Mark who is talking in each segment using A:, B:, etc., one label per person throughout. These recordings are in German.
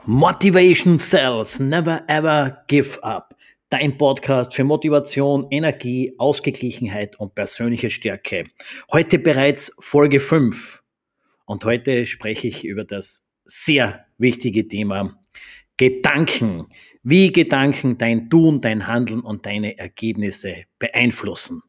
A: Motivation Sells, Never Ever Give Up. Dein Podcast für Motivation, Energie, Ausgeglichenheit und persönliche Stärke. Heute bereits Folge 5 und heute spreche ich über das sehr wichtige Thema Gedanken. Wie Gedanken dein Tun, dein Handeln und deine Ergebnisse beeinflussen.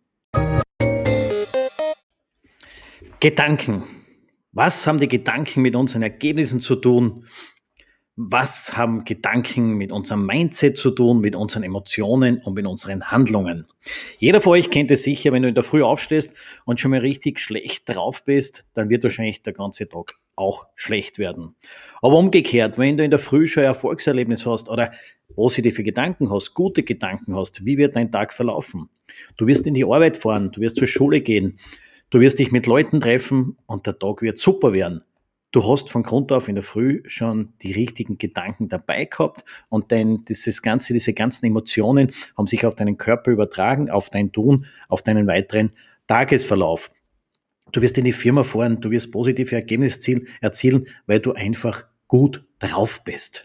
A: Gedanken. Was haben die Gedanken mit unseren Ergebnissen zu tun? Was haben Gedanken mit unserem Mindset zu tun, mit unseren Emotionen und mit unseren Handlungen? Jeder von euch kennt es sicher, wenn du in der Früh aufstehst und schon mal richtig schlecht drauf bist, dann wird wahrscheinlich der ganze Tag auch schlecht werden. Aber umgekehrt, wenn du in der Früh schon ein Erfolgserlebnis hast oder positive Gedanken hast, gute Gedanken hast, wie wird dein Tag verlaufen? Du wirst in die Arbeit fahren, du wirst zur Schule gehen, du wirst dich mit Leuten treffen und der Tag wird super werden. Du hast von Grund auf in der Früh schon die richtigen Gedanken dabei gehabt und diese ganzen Emotionen haben sich auf deinen Körper übertragen, auf dein Tun, auf deinen weiteren Tagesverlauf. Du wirst in die Firma fahren, du wirst positive Ergebnisse erzielen, weil du einfach gut drauf bist.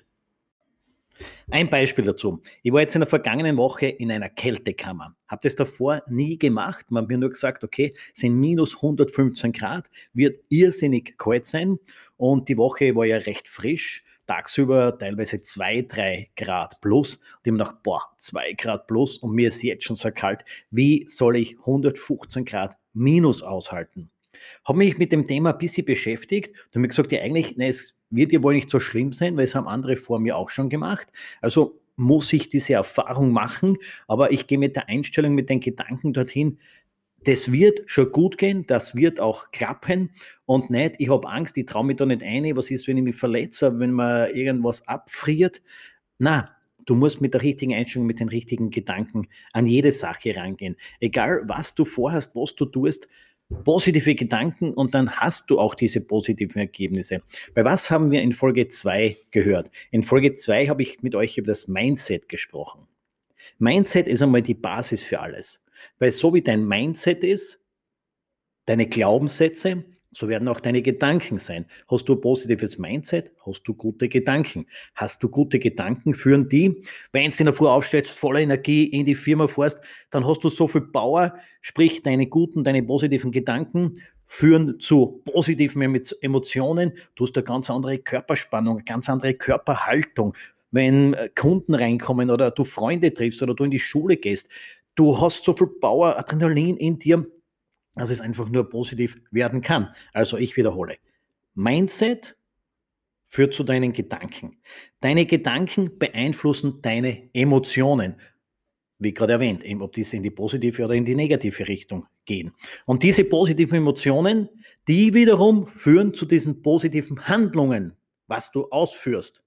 A: Ein Beispiel dazu. Ich war jetzt in der vergangenen Woche in einer Kältekammer. Habe das davor nie gemacht. Man hat mir nur gesagt, okay, sind minus 115 Grad, wird irrsinnig kalt sein. Und die Woche war ja recht frisch. Tagsüber teilweise 2-3 Grad plus. Und ich habe mir gedacht, 2 Grad plus und mir ist jetzt schon so kalt. Wie soll ich 115 Grad minus aushalten? Habe mich mit dem Thema ein bisschen beschäftigt und habe mir gesagt, ja eigentlich, es wird ja wohl nicht so schlimm sein, weil es haben andere vor mir auch schon gemacht. Also muss ich diese Erfahrung machen, aber ich gehe mit der Einstellung, mit den Gedanken dorthin, das wird schon gut gehen, das wird auch klappen und nicht, ich habe Angst, ich traue mich da nicht ein, was ist, wenn ich mich verletze, wenn mir irgendwas abfriert. Na, du musst mit der richtigen Einstellung, mit den richtigen Gedanken an jede Sache rangehen. Egal, was du vorhast, was du tust, positive Gedanken und dann hast du auch diese positiven Ergebnisse. Weil was haben wir in Folge 2 gehört? In Folge 2 habe ich mit euch über das Mindset gesprochen. Mindset ist einmal die Basis für alles. Weil so wie dein Mindset ist, deine Glaubenssätze, so werden auch deine Gedanken sein. Hast du ein positives Mindset, hast du gute Gedanken. Hast du gute Gedanken, führen die, wenn du in der Früh aufstehst, voller Energie in die Firma fährst, dann hast du so viel Power, sprich deine guten, deine positiven Gedanken führen zu positiven Emotionen. Du hast eine ganz andere Körperspannung, eine ganz andere Körperhaltung. Wenn Kunden reinkommen oder du Freunde triffst oder du in die Schule gehst, du hast so viel Power, Adrenalin in dir, dass es einfach nur positiv werden kann. Also ich wiederhole. Mindset führt zu deinen Gedanken. Deine Gedanken beeinflussen deine Emotionen. Wie gerade erwähnt, ob diese in die positive oder in die negative Richtung gehen. Und diese positiven Emotionen, die wiederum führen zu diesen positiven Handlungen, was du ausführst.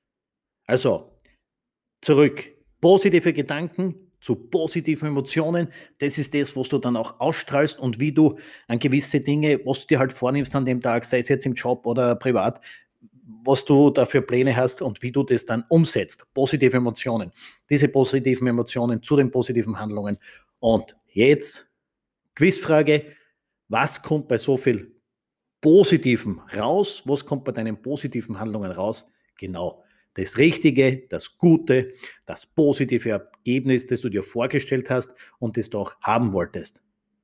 A: Also, zurück. Positive Gedanken zu positiven Emotionen. Das ist das, was du dann auch ausstrahlst und wie du an gewisse Dinge, was du dir halt vornimmst an dem Tag, sei es jetzt im Job oder privat, was du da für Pläne hast und wie du das dann umsetzt. Positive Emotionen. Diese positiven Emotionen zu den positiven Handlungen. Und jetzt Quizfrage. Was kommt bei so viel Positivem raus? Was kommt bei deinen positiven Handlungen raus? Genau. Das Richtige, das Gute, das positive Ergebnis, das du dir vorgestellt hast und das du auch haben wolltest.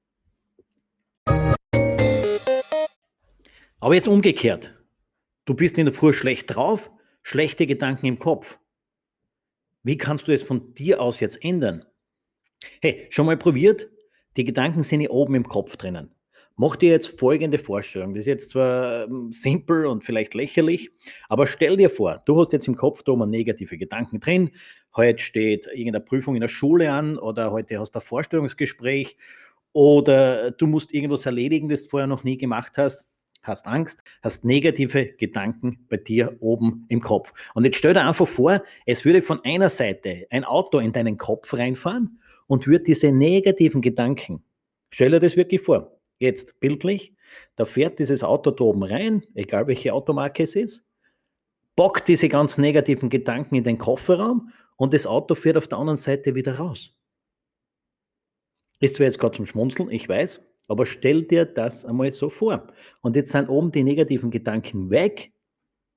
A: Aber jetzt umgekehrt. Du bist in der Früh schlecht drauf, schlechte Gedanken im Kopf. Wie kannst du das von dir aus jetzt ändern? Hey, schon mal probiert? Die Gedanken sind hier oben im Kopf drinnen. Mach dir jetzt folgende Vorstellung. Das ist jetzt zwar simpel und vielleicht lächerlich, aber stell dir vor, du hast jetzt im Kopf da mal negative Gedanken drin. Heute steht irgendeine Prüfung in der Schule an oder heute hast du ein Vorstellungsgespräch oder du musst irgendwas erledigen, das du vorher noch nie gemacht hast. Hast Angst, hast negative Gedanken bei dir oben im Kopf. Und jetzt stell dir einfach vor, es würde von einer Seite ein Auto in deinen Kopf reinfahren und würde diese negativen Gedanken, stell dir das wirklich vor, jetzt bildlich, da fährt dieses Auto da oben rein, egal welche Automarke es ist, packt diese ganz negativen Gedanken in den Kofferraum und das Auto fährt auf der anderen Seite wieder raus. Ist zwar jetzt gerade zum Schmunzeln, ich weiß, aber stell dir das einmal so vor. Und jetzt sind oben die negativen Gedanken weg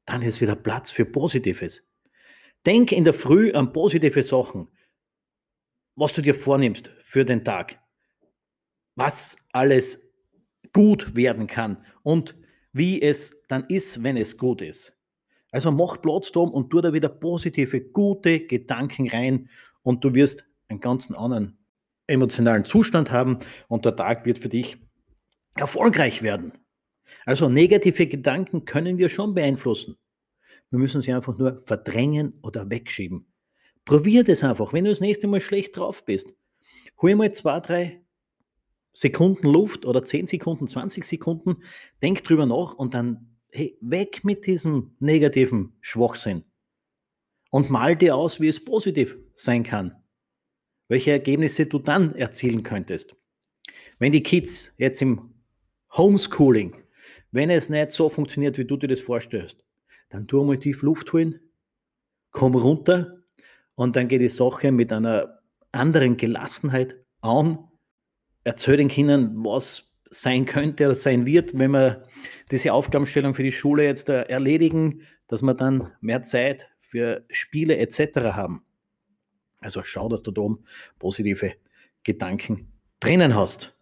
A: dann ist wieder Platz für Positives. Denk in der Früh an positive Sachen, was du dir vornimmst für den Tag, was alles gut werden kann und wie es dann ist, wenn es gut ist. Also mach Platz da und tu da wieder positive, gute Gedanken rein und du wirst einen ganz anderen emotionalen Zustand haben und der Tag wird für dich erfolgreich werden. Also negative Gedanken können wir schon beeinflussen. Wir müssen sie einfach nur verdrängen oder wegschieben. Probier das einfach. Wenn du das nächste Mal schlecht drauf bist, hol mal 2, 3 Sekunden Luft oder 10 Sekunden, 20 Sekunden, denk drüber nach und dann, hey, weg mit diesem negativen Schwachsinn und mal dir aus, wie es positiv sein kann, welche Ergebnisse du dann erzielen könntest. Wenn die Kids jetzt im Homeschooling, wenn es nicht so funktioniert, wie du dir das vorstellst, dann tu mal tief Luft holen, komm runter und dann geht die Sache mit einer anderen Gelassenheit an. Erzähl den Kindern, was sein könnte oder sein wird, wenn wir diese Aufgabenstellung für die Schule jetzt erledigen, dass wir dann mehr Zeit für Spiele etc. haben. Also schau, dass du da oben positive Gedanken drinnen hast.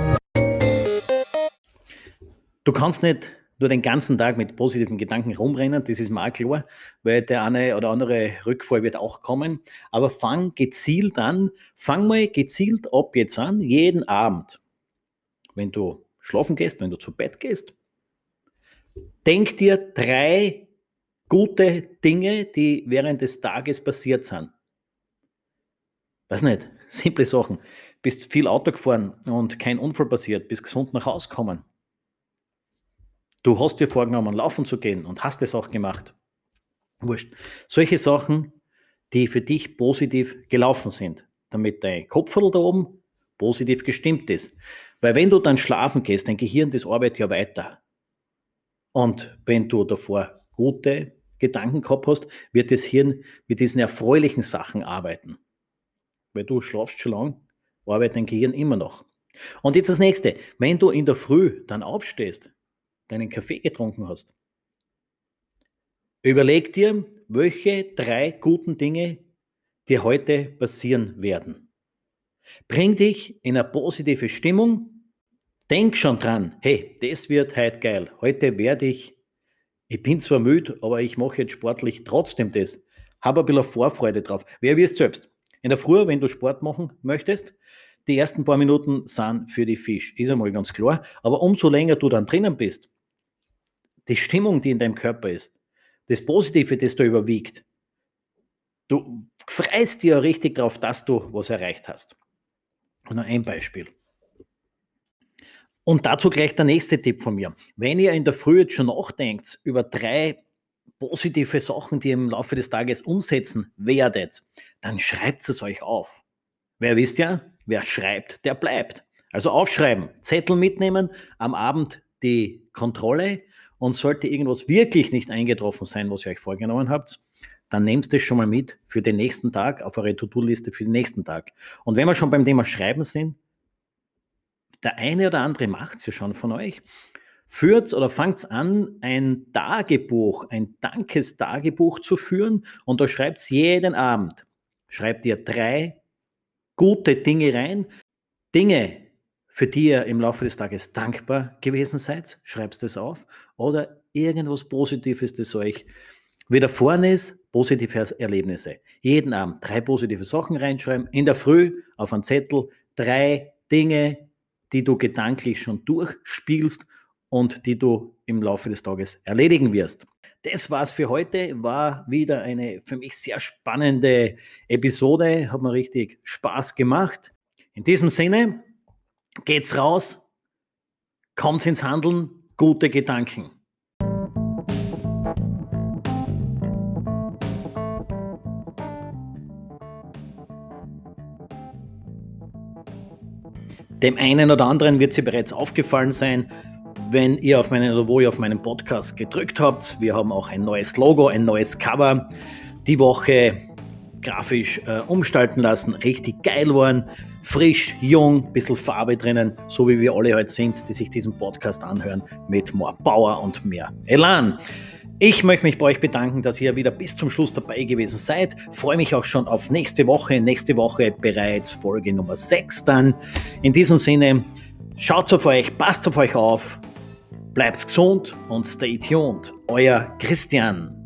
A: Du kannst nicht nur den ganzen Tag mit positiven Gedanken rumrennen, das ist mir auch klar, weil der eine oder andere Rückfall wird auch kommen. Aber fang mal gezielt ab jetzt an, jeden Abend, wenn du schlafen gehst, wenn du zu Bett gehst, denk dir 3 gute Dinge, die während des Tages passiert sind. Weiß nicht, simple Sachen. Bist viel Auto gefahren und kein Unfall passiert, bist gesund nach Hause gekommen. Du hast dir vorgenommen, laufen zu gehen und hast es auch gemacht. Wurscht. Solche Sachen, die für dich positiv gelaufen sind, damit dein Kopfviertel da oben positiv gestimmt ist. Weil wenn du dann schlafen gehst, dein Gehirn, das arbeitet ja weiter. Und wenn du davor gute Gedanken gehabt hast, wird das Hirn mit diesen erfreulichen Sachen arbeiten. Weil du schlafst schon lang, arbeitet dein Gehirn immer noch. Und jetzt das nächste, wenn du in der Früh dann aufstehst, deinen Kaffee getrunken hast, überleg dir, welche 3 guten Dinge dir heute passieren werden. Bring dich in eine positive Stimmung. Denk schon dran, hey, das wird heute geil. Heute werde ich bin zwar müde, aber ich mache jetzt sportlich trotzdem das. Habe ein bisschen Vorfreude drauf. Wer wirst selbst? In der Früh, wenn du Sport machen möchtest, die ersten paar Minuten sind für die Fisch. Ist einmal ganz klar. Aber umso länger du dann drinnen bist, die Stimmung, die in deinem Körper ist, das Positive, das da überwiegt, du freust dir ja richtig drauf, dass du was erreicht hast. Und noch ein Beispiel. Und dazu gleich der nächste Tipp von mir. Wenn ihr in der Früh jetzt schon nachdenkt über 3 positive Sachen, die ihr im Laufe des Tages umsetzen werdet, dann schreibt es euch auf. Wer wisst ja, wer schreibt, der bleibt. Also aufschreiben, Zettel mitnehmen, am Abend die Kontrolle und sollte irgendwas wirklich nicht eingetroffen sein, was ihr euch vorgenommen habt, dann nehmt es schon mal mit für den nächsten Tag auf eure To-Do-Liste für den nächsten Tag. Und wenn wir schon beim Thema Schreiben sind, der eine oder andere macht es ja schon von euch. Führt oder fangt an, ein Tagebuch, ein Dankestagebuch zu führen und da schreibt jeden Abend, schreibt ihr 3 gute Dinge rein, Dinge, für die ihr im Laufe des Tages dankbar gewesen seid, schreibt es auf oder irgendwas Positives, das euch widerfahren ist, positive Erlebnisse. Jeden Abend 3 positive Sachen reinschreiben, in der Früh auf einen Zettel 3 Dinge, die du gedanklich schon durchspielst und die du im Laufe des Tages erledigen wirst. Das war's für heute. War wieder eine für mich sehr spannende Episode. Hat mir richtig Spaß gemacht. In diesem Sinne, geht's raus, kommt's ins Handeln, gute Gedanken. Dem einen oder anderen wird es bereits aufgefallen sein, wenn ihr auf meinen oder wo ihr auf meinen Podcast gedrückt habt. Wir haben auch ein neues Logo, ein neues Cover die Woche grafisch umgestalten lassen. Richtig geil waren, frisch, jung, bisschen Farbe drinnen, so wie wir alle heute sind, die sich diesen Podcast anhören, mit mehr Power und mehr Elan. Ich möchte mich bei euch bedanken, dass ihr wieder bis zum Schluss dabei gewesen seid. Freue mich auch schon auf nächste Woche. Nächste Woche bereits Folge Nummer 6 dann. In diesem Sinne, schaut auf euch, passt auf euch auf, bleibt gesund und stay tuned. Euer Christian.